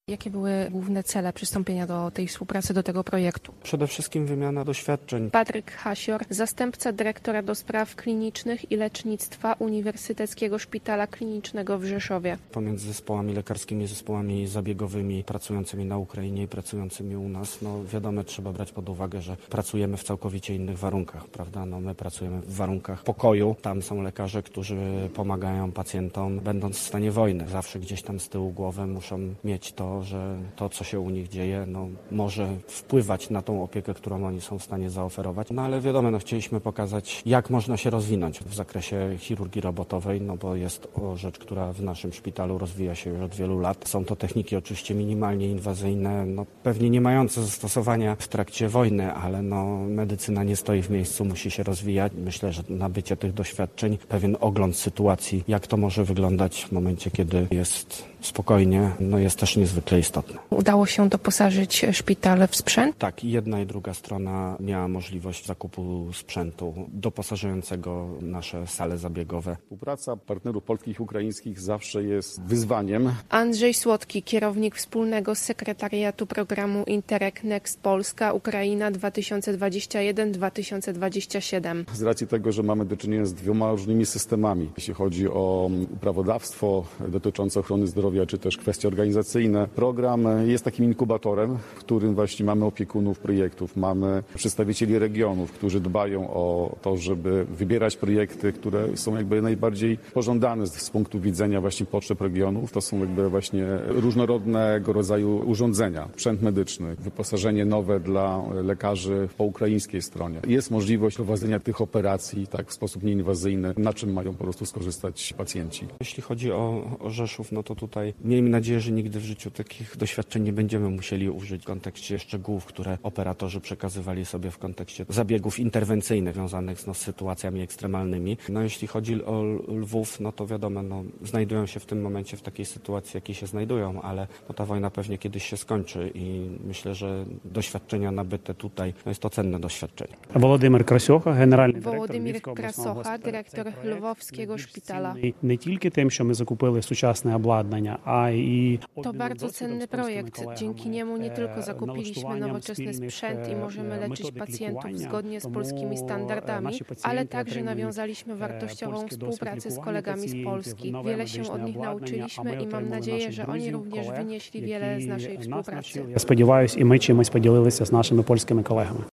Jakie były główne cele przystąpienia do tej współpracy, do tego projektu? Przede wszystkim wymiana doświadczeń. Patryk Hasior, zastępca dyrektora do spraw klinicznych i lecznictwa Uniwersyteckiego Szpitala Klinicznego w Rzeszowie. Pomiędzy zespołami lekarskimi, zespołami zabiegowymi pracującymi na Ukrainie i pracującymi u nas, wiadomo, trzeba brać pod uwagę, że pracujemy w całkowicie innych warunkach, prawda? My pracujemy w warunkach pokoju. Tam są lekarze, którzy pomagają pacjentom, będąc w stanie wojny. Zawsze gdzieś tam z tyłu głowy muszą mieć to, że to, co się u nich dzieje, może wpływać na tą opiekę, którą oni są w stanie zaoferować. Ale wiadomo, chcieliśmy pokazać, jak można się rozwinąć w zakresie chirurgii robotowej, bo jest to rzecz, która w naszym szpitalu rozwija się już od wielu lat. Są to techniki oczywiście minimalnie inwazyjne, pewnie nie mające zastosowania w trakcie wojny, ale medycyna nie stoi w miejscu, musi się rozwijać. Myślę, że nabycie tych doświadczeń, pewien ogląd sytuacji, jak to może wyglądać w momencie, kiedy jest spokojnie, jest też niezwykle istotne. Udało się doposażyć szpital w sprzęt? Tak, i jedna i druga strona miała możliwość zakupu sprzętu doposażającego nasze sale zabiegowe. Współpraca partnerów polskich i ukraińskich zawsze jest wyzwaniem. Andrzej Słodki, kierownik wspólnego sekretariatu programu Interreg Next Polska Ukraina 2021-2027. Z racji tego, że mamy do czynienia z dwiema różnymi systemami, jeśli chodzi o prawodawstwo dotyczące ochrony zdrowia, czy też kwestie organizacyjne. Program jest takim inkubatorem, w którym właśnie mamy opiekunów projektów, mamy przedstawicieli regionów, którzy dbają o to, żeby wybierać projekty, które są najbardziej pożądane z punktu widzenia właśnie potrzeb regionów. To są właśnie różnorodnego rodzaju urządzenia, sprzęt medyczny, wyposażenie nowe dla lekarzy po ukraińskiej stronie. Jest możliwość prowadzenia tych operacji w sposób nieinwazyjny, na czym mają po prostu skorzystać pacjenci. Jeśli chodzi o Rzeszów, to tutaj miejmy nadzieję, że nigdy w życiu takich doświadczeń nie będziemy musieli użyć w kontekście szczegółów, które operatorzy przekazywali sobie w kontekście zabiegów interwencyjnych związanych z sytuacjami ekstremalnymi. Jeśli chodzi o Lwów, to wiadomo, znajdują się w tym momencie w takiej sytuacji, w jakiej się znajdują, ale ta wojna pewnie kiedyś się skończy i myślę, że doświadczenia nabyte tutaj jest to cenne doświadczenie. Володимир Красьоха, генеральний Володимир Красоха, dyrektor Lwowskiego Szpitala. Не тільки тим, що ми закупили сучасне обладнання, а й To bardzo cenny projekt. Dzięki niemu nie tylko zakupiliśmy nowoczesny sprzęt i możemy leczyć pacjentów zgodnie z polskimi standardami, ale także nawiązaliśmy wartościową współpracę z kolegami z Polski. Wiele się od nich nauczyliśmy i mam nadzieję, że oni również wynieśli wiele z naszej współpracy. Я сподіваюся, і ми чимось поділилися з нашими польськими колегами.